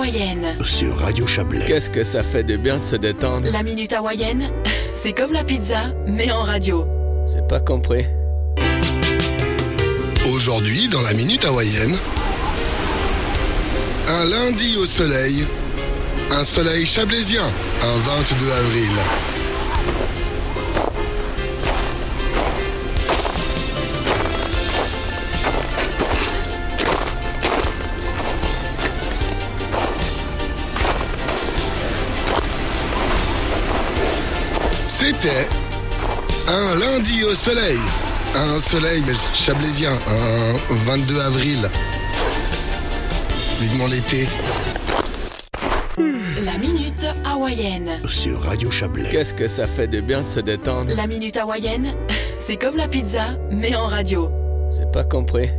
hawaïenne. Sur Radio Chablais. Qu'est-ce que ça fait de bien de se détendre. La minute hawaïenne, c'est comme la pizza, mais en radio. J'ai pas compris. Aujourd'hui, dans la minute hawaïenne, un lundi au soleil, un soleil chablaisien, un 22 avril. C'était un lundi au soleil, un soleil chablaisien, un 22 avril. Vivement l'été. La minute hawaïenne. Sur Radio Chablais. Qu'est-ce que ça fait de bien de se détendre. La minute hawaïenne, c'est comme la pizza, mais en radio. J'ai pas compris.